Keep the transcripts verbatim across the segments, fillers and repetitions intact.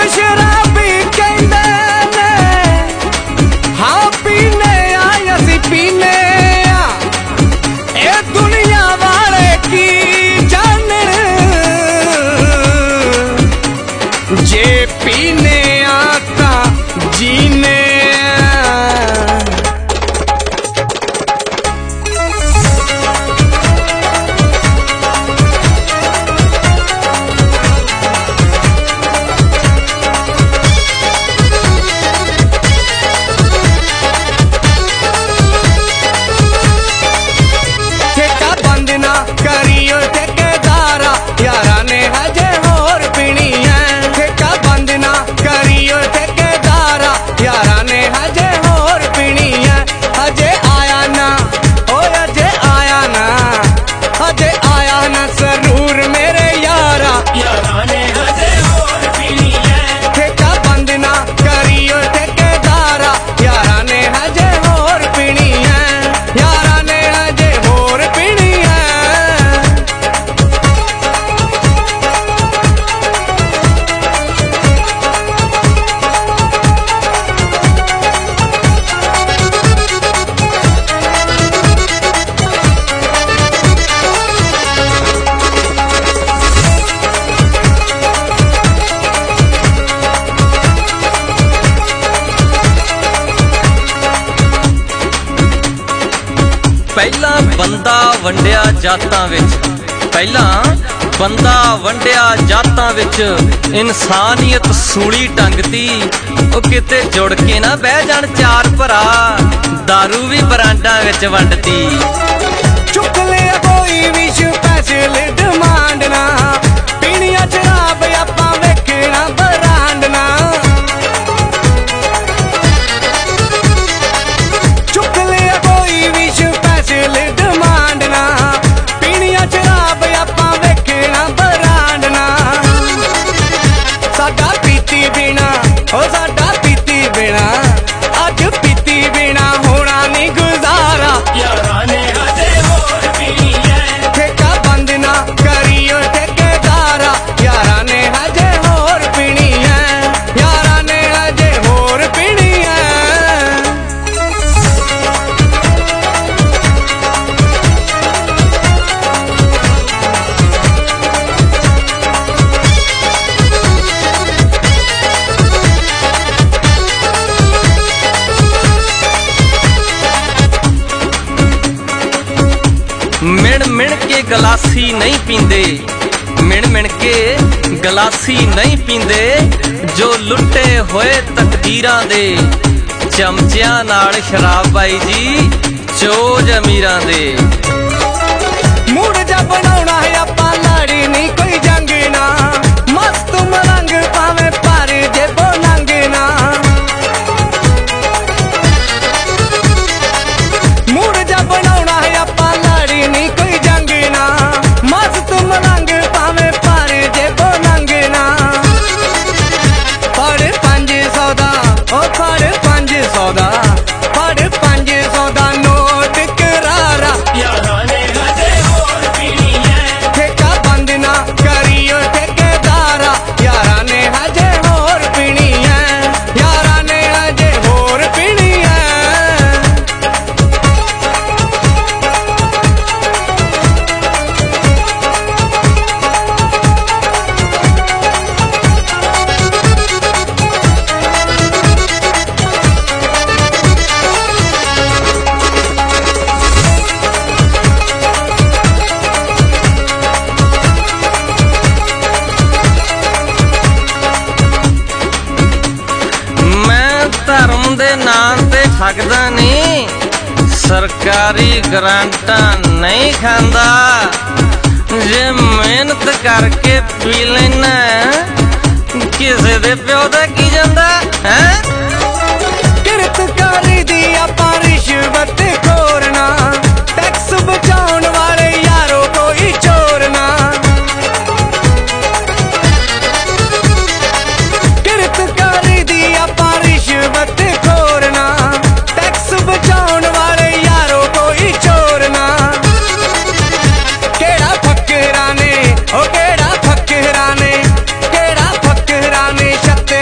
शराबी कहंदे ने हाँ पीने आ असी पीने आ ए दुनिया वाले की जाने जे पीने आता जीने करियो ठेकेदारा यारा ने हजे होर पीनी है। ठेका बंद ना करियो ठेकेदारा यारा ने हजे होर पीनी है। हजे आया ना ओ हजे आया ना हजे आया ना जरूर मेरे यारा यारा ने हजे होर पीनी है। ठेका बंद ना करियो ठेकेदारा यारा ने हजे होर पीनी है। यारा ने हजे होर पीनी है। पहला बंदा वंडिया जातां विच पहला बंदा वंडिया जातां विच इंसानियत सूली टंगती ओ किते जुड़ के ना बह जाण चार भरा दारू भी बरांडा विच वंडती। चुक ले कोई भी स्पेशल डिमांड ना पीनिया शराब आपां वेखना बरांड ना। चुक ले कोई भी स्पेशल डिमांड ना पीनिया शराब आपां वेखना बरांड ना। साडा पीती बिना ओ साडा पीती बिना अज पीती बिना होना नहीं गुजारा यारा ने हजे होर पीनी है। ठेका बंद ना करियो ठेकेदारा यारा ने हजे होर पीनी है। यारा ने हजे होर पीनी है। मिण मिण के गलासी नहीं पींदे मिण मिण के गलासी नहीं पींदे जो लुटे होए तकदीरां दे चमचियां नाल शराब बाई जी चोज अमीरां दे। मूड जा बनाउणा है आपां लाड़ी नहीं कोई जंग ना मस्त मलंग पावे पर जे बोलंग ना। मूड जा बनाउणा है आपां लाड़ी नहीं कोई जंग ना मस्त मलंग पावे पर जे बोलंग ना। फड़ पंज सौ दा ओ फड़ पंज सौ दा फड़ पंज सौ दा नोट करारा यारा ने हजे होर पीनी है। ठेका बंद ना करियो ठेकेदारा यारा ने हजे होर पीनी है। यारा ने हजे होर पीनी है। धर्म दे नाम ते ठगदा नहीं सरकारी ग्रांटा नहीं खांदा जे मेहनत करके पी लेना किसे दे प्यो दा की जांदा है। किरत करी दी आपां रिश्वत खोरना टैक्स बचाउण वाले यारो कोई चोर ना। किरत करी दी आपां रिश्वत खोरना टैक्स बचाउण वाले यारो कोई चोर ना। केड़ा फकरा ने ओ केड़ा फकरा ने केड़ा फकरा ने छत्ते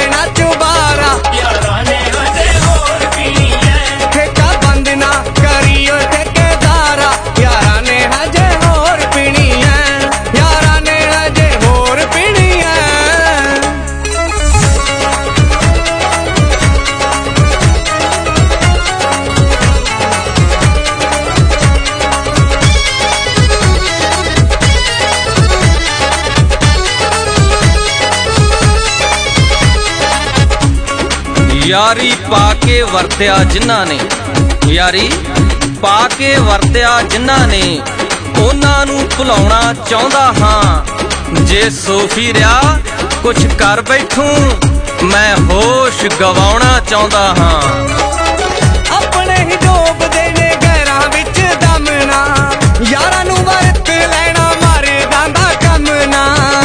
यारी पाके वरत्या जिन्हां ने, यारी पाके वरत्या जिन्हां ने, उन्हां नूं भुलाउणा चाहुंदा हां। जे सोफी रहा कुछ कर बैठूं, मैं होश गवाउणा चाहुंदा हां। अपने ही डोबदे ने गैरां विच दमना, यारां नूं वरत लैणा मरदां दा कम ना।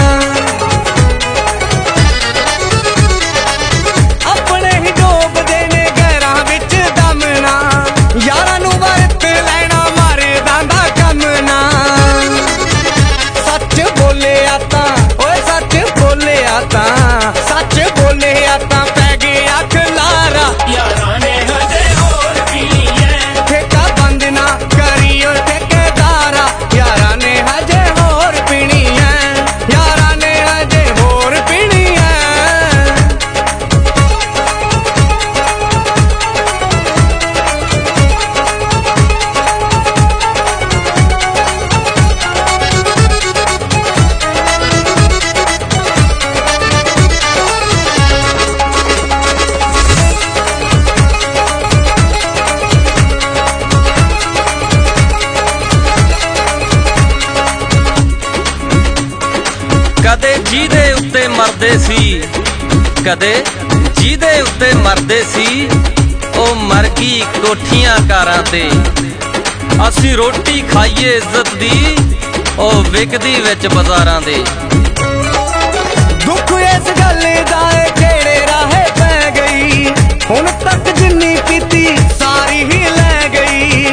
अपने ही डोबदे ने गैरां विच दमना, यारां नूं वरत लैणा मरदां दा कम ना। सच बोलिया तां ओए सच बोलिया तां, सच बोलिया तां पै गया खलारा, यारां ने हजे होर पीनी है। ठेका बंद ना करियो ठेकेदारा, यारां ने हजे होर पीनी है, यारां ने हजे होर पीनी है। कदे जीदे उत्ते मरदे सी, कदे जीदे उत्ते मरदे सी, ओ मर गई कोठियां कारां ते। असी रोटी खाइए इज्जत दी, ओ विकदी विच बाजारां दे। दुख इस गल दा ऐ केड़े राहे पै गई, हुण तक जिन्नी पीती सारी ही लै गई।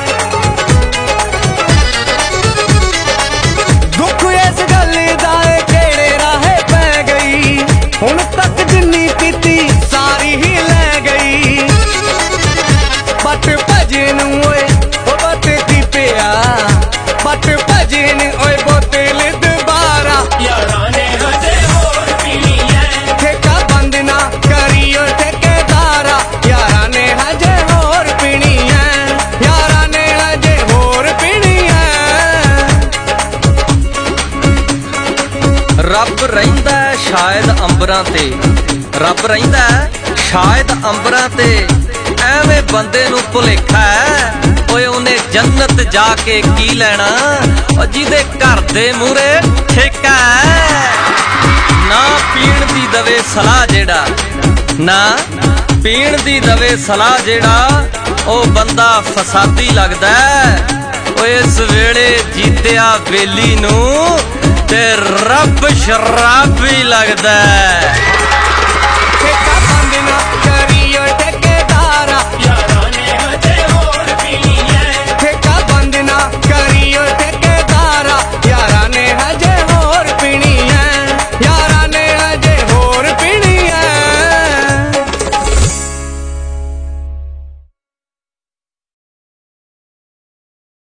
दुख इस गल दा ऐ केड़े राहे पै गई, हुण तक जिन्नी पीती सारी ही लै गई। बट भजन ओए ओ बत की पिया, बट भजन ओए बोतल दोबारा, यारां ने हजे होर पीनी है। ठेका बंद ना करियो ठेकेदारा, यारां ने हजे होर पीनी है, यारां ने हजे होर पीनी है। रब रहिंदा शायद अंबरां ते, रब रहिंदा शायद अंबरां ते, एवें बंदे नूं भुलेखा है। ओए उन्हें जन्नत जाके की लैना, ओ जिहदे घर दे मूहरे ठेका है। ना पीण दी दवे सलाह जेड़ा, ना पीण दी दवे सलाह जेड़ा, ओ बंदा फसादी लगदा है। ओ इस वेले जीतिया बेली नूं ते रब शराबी लगदा है।